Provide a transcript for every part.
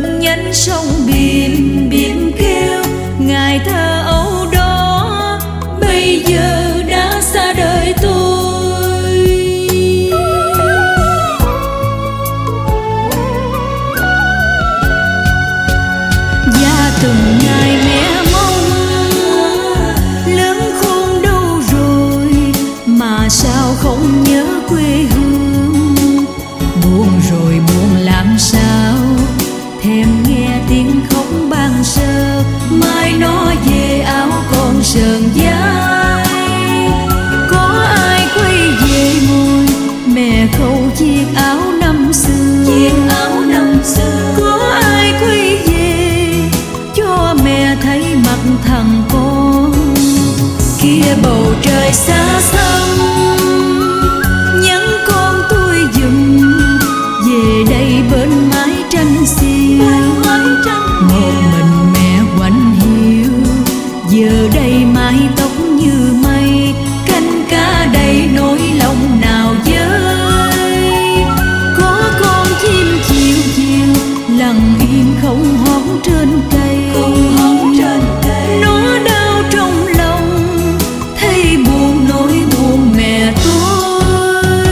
bên nhánh sông bìm bìm kêu. Ngày thơ ấu đó bây giờ đã xa đời tôi. Và từng ngày mẹ mong lớn khôn đâu rồi mà sao không nhớ quê hương. Buồn rồi buồn làm sao thèm nghe tiếng khóc ban sơ. Mai nó về áo còn sờn vai. Có ai quay về ngồi mẹ khâu chiếc áo năm xưa. Chiếc áo năm xưa. Có ai quay về cho mẹ thấy mặt thằng con. Kia bầu trời xa xăm nhắn con tôi giùm về đây bên mái tranh xiêu. Một mình mẹ quạnh hiu giờ đây mái tóc như mây. Canh cá đầy nỗi lòng nào dơi. Có con chim chiều chiều lặng im không hót trên cây. Nó đau trong lòng thấy buồn nỗi buồn mẹ tôi.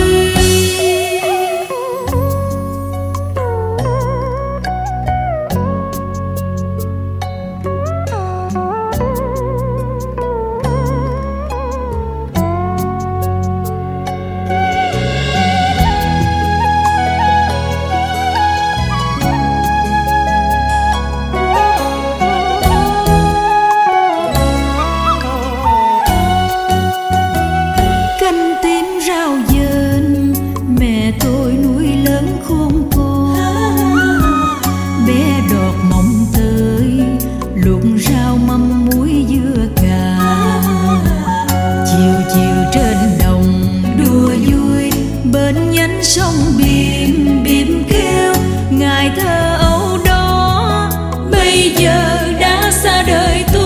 Canh tím rau dền mẹ tôi nuôi lớn khôn con. Bé đọt mộng tới luộc rau mắm muối dưa cà. Chiều chiều trên đồng đùa vui bên nhánh sông bìm bìm kêu. Ngày thơ ấu đó bây giờ đã xa đời tôi.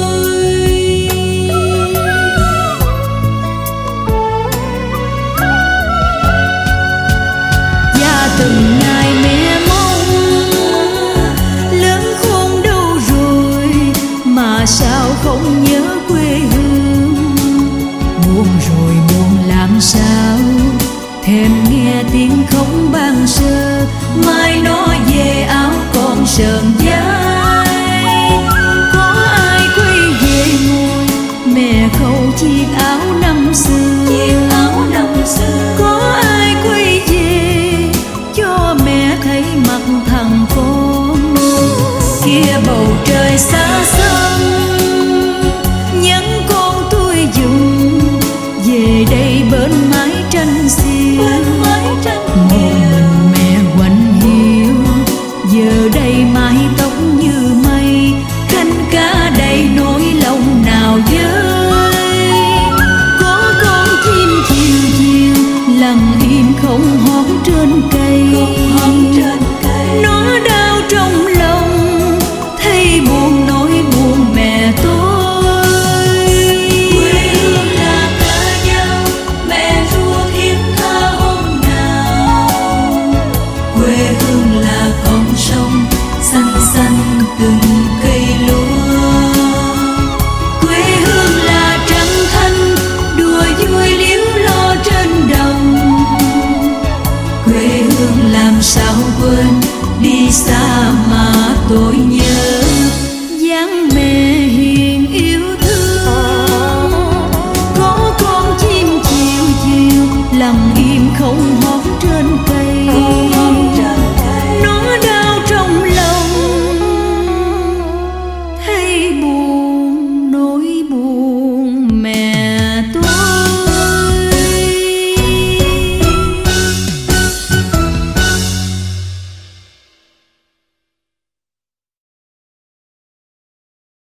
Và từng ngày mẹ mong lớn khôn đâu rồi mà sao không nhớ quê hương. Buồn rồi buồn làm sao thèm nghe tiếng khóc ban sơ. Mai nó về áo còn sờn vai. Có ai quay về ngồi mẹ khâu chiếc áo năm xưa. Có ai quay về cho mẹ thấy mặt thằng con. Kia bầu trời xa xăm nhắn con tôi dùm về đây bên mái tranh xiêu. Một mình mẹ quạnh hiu giờ đây mái tóc như mây. Canh cá đầy nỗi lòng nào dơi. Có con chim chiều chiều lặng im không hót trên cây. Nó đau trong lòng thấy buồn nỗi buồn mẹ tôi. Quê hương là cả nhau mẹ ruột hiếm tha hôm nào. Quê hương là con sông xanh xanh từng cây lúa. Quê hương là trăng thanh đùa vui liếu lo trên đồng. Quê hương làm sao quên đi xa mà tôi nhớ. Dáng mẹ hiền yêu thương. Có con chim chiều chiều lặng im không hót trên cây.